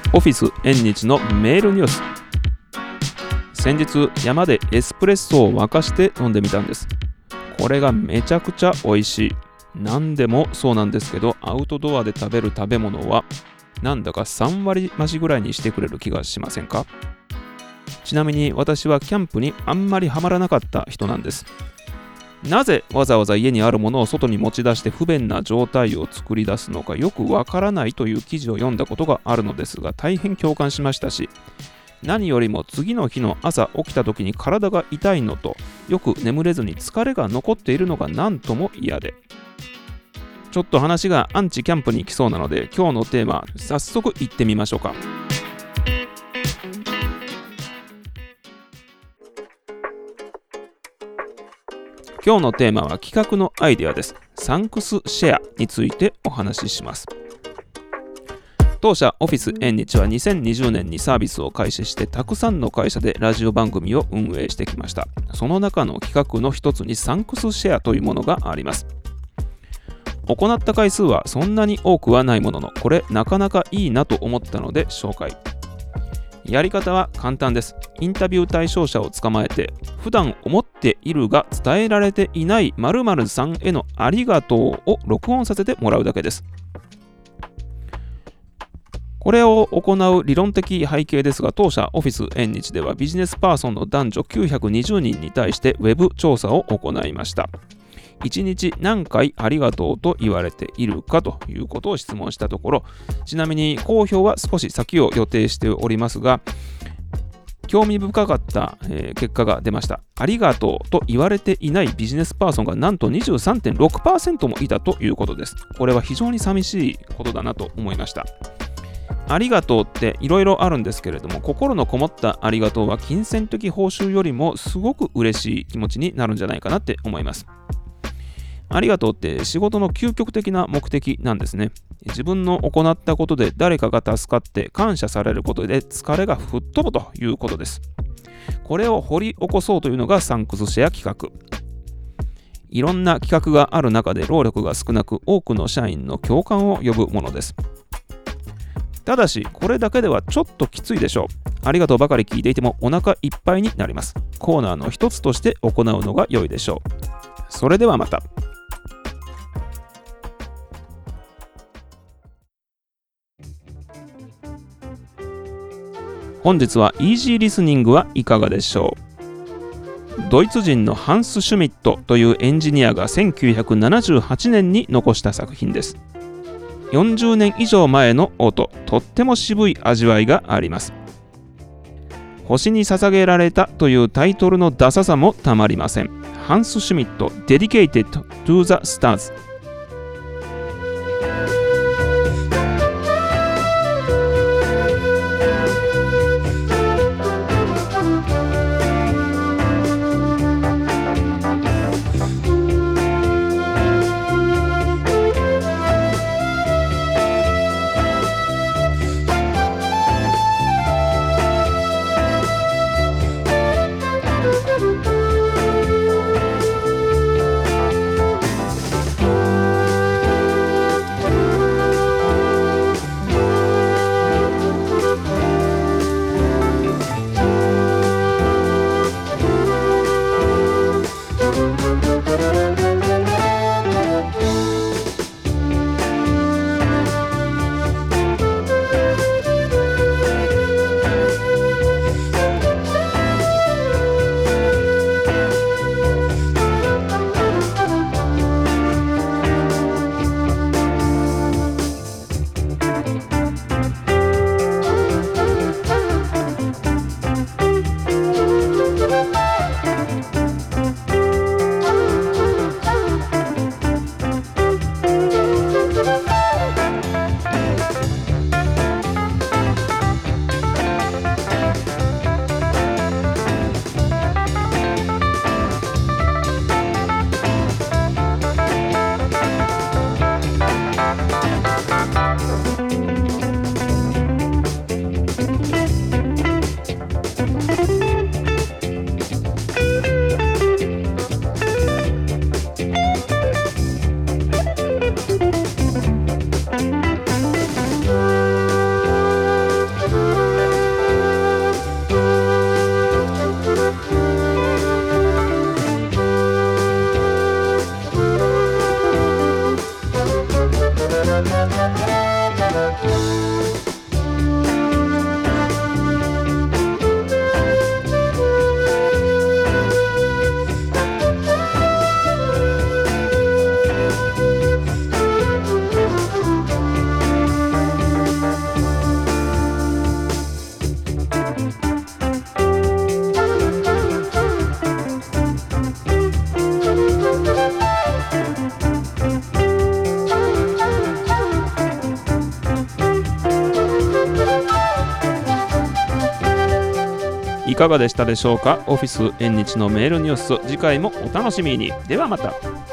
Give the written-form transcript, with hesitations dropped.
オフィス縁日のメールニュース。先日山でエスプレッソを沸かして飲んでみたんです。これがめちゃくちゃ美味しい。何でもそうなんですけど、アウトドアで食べる食べ物はなんだか3割増しぐらいにしてくれる気がしませんか？ちなみに私はキャンプにあんまりハマらなかった人なんです。なぜわざわざ家にあるものを外に持ち出して不便な状態を作り出すのかよくわからないという記事を読んだことがあるのですが、大変共感しましたし、何よりも次の日の朝起きた時に体が痛いのと、よく眠れずに疲れが残っているのが何とも嫌で、ちょっと話がアンチキャンプに行きそうなので、今日のテーマ早速行ってみましょうか。今日のテーマは企画のアイデアです。サンクスシェアについてお話しします。当社オフィス縁日は2020年にサービスを開始して、たくさんの会社でラジオ番組を運営してきました。その中の企画の一つにサンクスシェアというものがあります。行った回数はそんなに多くはないものの、これなかなかいいなと思ったので紹介。やり方は簡単です。インタビュー対象者を捕まえて、普段思っているが伝えられていない〇〇さんへのありがとうを録音させてもらうだけです。これを行う理論的背景ですが、当社オフィス縁日ではビジネスパーソンの男女920人に対してウェブ調査を行いました。1日何回ありがとうと言われているかということを質問したところ、ちなみに公表は少し先を予定しておりますが、興味深かった、結果が出ました。ありがとうと言われていないビジネスパーソンがなんと 23.6% もいたということです。これは非常に寂しいことだなと思いました。ありがとうっていろいろあるんですけれども、心のこもったありがとうは金銭的報酬よりもすごく嬉しい気持ちになるんじゃないかなって思います。ありがとうって仕事の究極的な目的なんですね。自分の行ったことで誰かが助かって感謝されることで疲れが吹っ飛ぶということです。これを掘り起こそうというのがサンクスシェア企画。いろんな企画がある中で労力が少なく、多くの社員の共感を呼ぶものです。ただしこれだけではちょっときついでしょう。ありがとうばかり聞いていてもお腹いっぱいになります。コーナーの一つとして行うのが良いでしょう。それではまた。本日はイージーリスニングはいかがでしょう。ドイツ人のハンス・シュミットというエンジニアが1978年に残した作品です。40年以上前の音、とっても渋い味わいがあります。星に捧げられたというタイトルのダサさもたまりません。ハンス・シュミット Dedicated to the Stars。 かがでしたでしょうか。オフィス縁日のメールニュース、次回もお楽しみに。ではまた。